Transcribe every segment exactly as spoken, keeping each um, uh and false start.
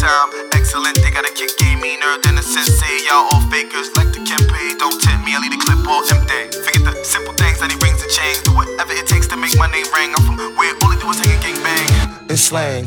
time. Excellent, they got a kick game meaner than a sensei. Y'all all fakers like the Kempe. Don't tempt me, I leave the clip all empty. Forget the simple things that he brings to change. Do whatever it takes to make my name ring. I'm from where all they do is hang a gang bang. It's slang.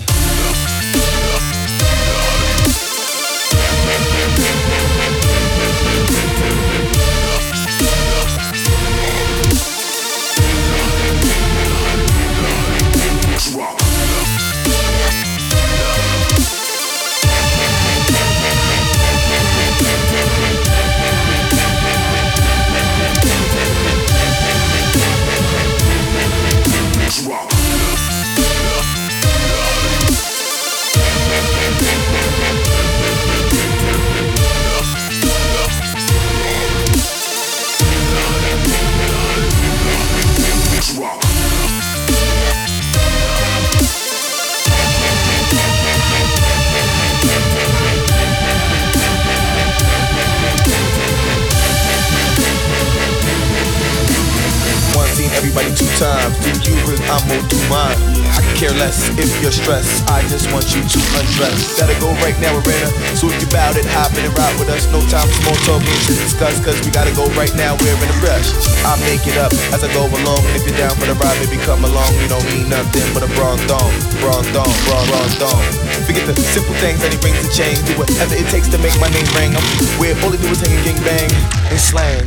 Everybody two times, do you cause I'm gonna do mine. I can care less if you're stressed, I just want you to undress. Gotta go right now, Arena, so if you bout it, hop in and ride with us. No time for small talk, ain't shit to discuss, cause we gotta go right now, we're in a rush. I make it up as I go along, and if you're down for the ride, baby come along. You don't need nothing but a bronze thong, bronze thong, bronze, bronze thong. Forget the simple things that he brings to change. Do whatever it takes to make my name ring. I'm where all they do is hang and gang bang and slang.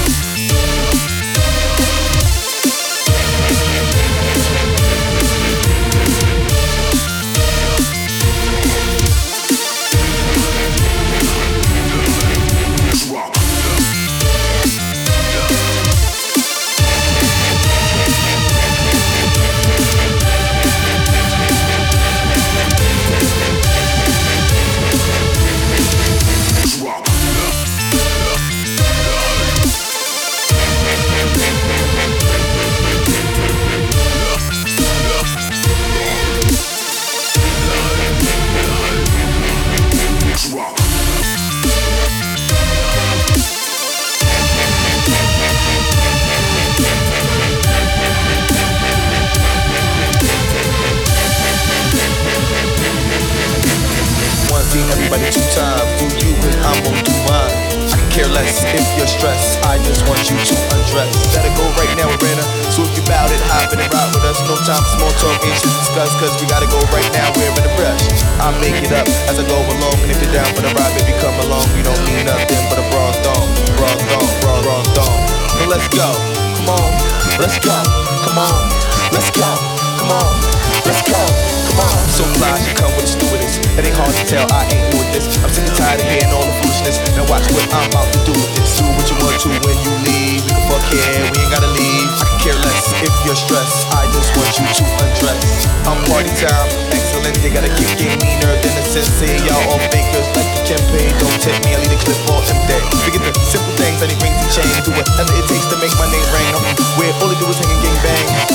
Everybody two times, do you cause I'm gonna do mine. I can care less if you're stressed, I just want you to undress. Gotta go right now, Arena, so if you bout it, hop in and ride with us. No time for small talk, ain't shit to discuss, cause we gotta go right now, we're in a rush. I make it up as I go along, and if you're down for the ride, baby come along. We don't need nothing but a bronze thong, bronze thong, bronze, bronze thong. So let's go, come on, let's go, come on, let's go, come on, let's go. Come on, so fly, you come with a stewardess. It ain't hard to tell, I ain't new at this. I'm sick and tired of hearing all the foolishness. Now watch what I'm about to do with this. Do what you want to when you leave. We can fuck here, we ain't gotta leave. I can care less if you're stressed, I just want you to undress. I'm party time, excellent. They got a kick game meaner than a sensei. Y'all all fakers like the Kempe. Don't tempt me, I leave the clip all empty. Forget the simple things that he brings to change. Do whatever it takes to make my name ring. I'm where all they do is hang and gang bang.